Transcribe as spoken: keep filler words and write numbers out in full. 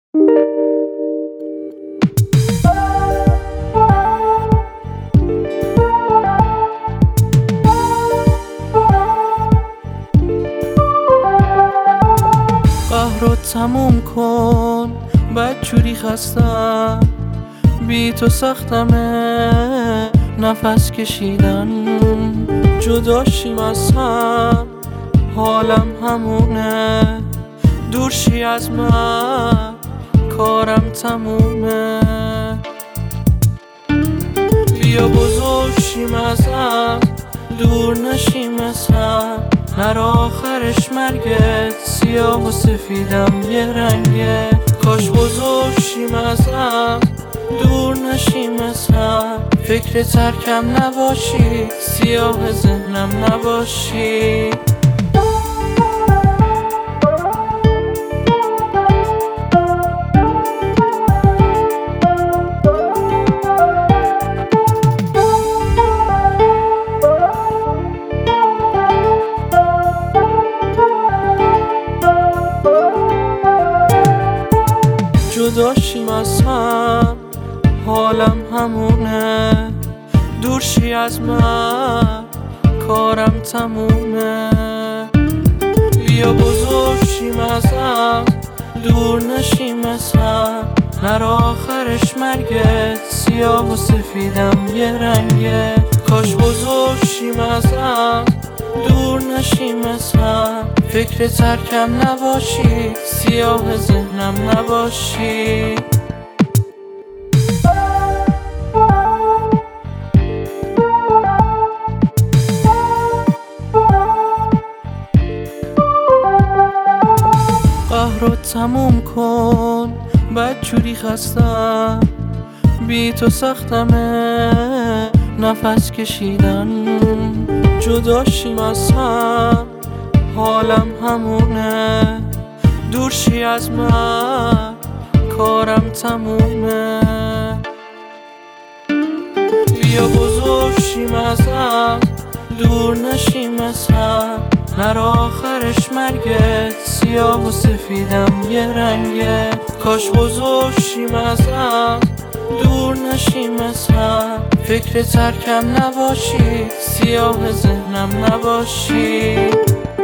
قهر رو تموم کن، بدجوری خستم، بی تو سختمه نفس کشیدن. جدا شیم از هم، حالم همونه، دور شی از من کارم تمومه. بیا بزرگ شیم از هم، دور نشیم از هم، نر آخرش مرگت سیاه و سفیدم یه رنگه. کاش بزرگ شیم از هم، دور نشیم از هم، فکر ترکم نباشی، سیاه ذهنم نباشی. جدا شیم از هم، حالم همونه، دور شی از من کارم تمومه. بیا بزرگ شیم از هم، دور نشیم از هم، نر آخرش مرگت سیاه و سفیدم یه رنگه. کاش بزرگ شیم از هم، دور نشیم از هم، فکر ترکم نباشی، سیاه ذهنم نباشی. قهر رو تموم کن، بدجوری خستم، بی تو سختمه نفس کشیدن. جدا شیم از هم، حالم همونه، دور شی از من کارم تمومه. بیا بزرگ شیم از هم، دور نشیم از هم، نر آخرش مرگت سیاه و سفیدم یه رنگه. کاش بزرگ شیم از هم، دور نشیم از هم، فکر ترکم نباشی، سیاه ذهنم نباشی.